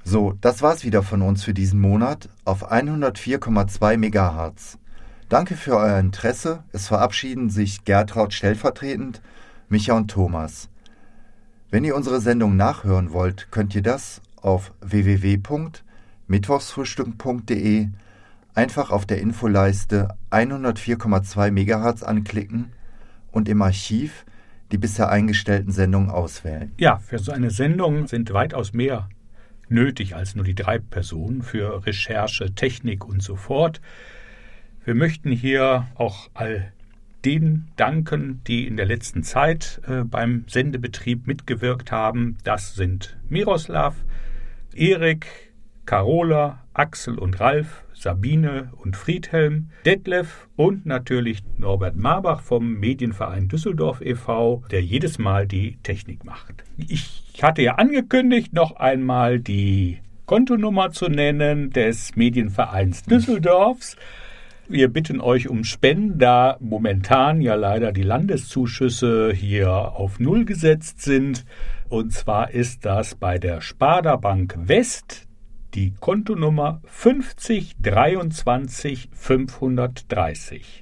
So, das war's wieder von uns für diesen Monat auf 104,2 MHz. Danke für euer Interesse. Es verabschieden sich Gertraud stellvertretend, Micha und Thomas. Wenn ihr unsere Sendung nachhören wollt, könnt ihr das auf www.mittwochsfrühstück.de einfach auf der Infoleiste 104,2 MHz anklicken und im Archiv die bisher eingestellten Sendungen auswählen. Ja, für so eine Sendung sind weitaus mehr nötig als nur die 3 Personen für Recherche, Technik und so fort. Wir möchten hier auch all denen danken, die in der letzten Zeit beim Sendebetrieb mitgewirkt haben. Das sind Miroslav, Erik, Carola, Axel und Ralf, Sabine und Friedhelm, Detlef und natürlich Norbert Marbach vom Medienverein Düsseldorf e.V., der jedes Mal die Technik macht. Ich hatte ja angekündigt, noch einmal die Kontonummer zu nennen des Medienvereins Düsseldorfs. Wir bitten euch um Spenden, da momentan ja leider die Landeszuschüsse hier auf 0 gesetzt sind. Und zwar ist das bei der Sparda Bank West die Kontonummer 50 23 530.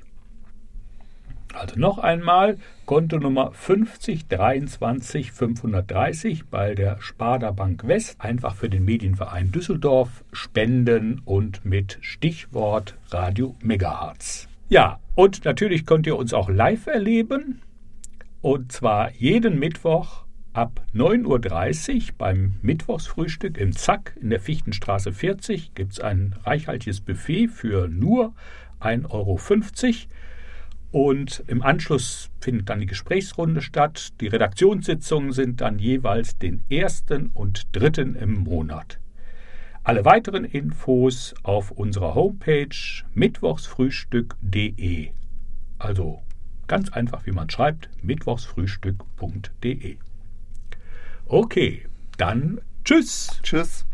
Also noch einmal Kontonummer 50 23 530 bei der Sparda Bank West. Einfach für den Medienverein Düsseldorf spenden und mit Stichwort Radio Megahertz. Ja, und natürlich könnt ihr uns auch live erleben. Und zwar jeden Mittwoch ab 9.30 Uhr beim Mittwochsfrühstück im Zack in der Fichtenstraße 40 gibt es ein reichhaltiges Buffet für nur 1,50 Euro. Und im Anschluss findet dann die Gesprächsrunde statt. Die Redaktionssitzungen sind dann jeweils den 1. und 3. im Monat. Alle weiteren Infos auf unserer Homepage mittwochsfrühstück.de. Also ganz einfach, wie man schreibt, mittwochsfrühstück.de. Okay, dann tschüss. Tschüss.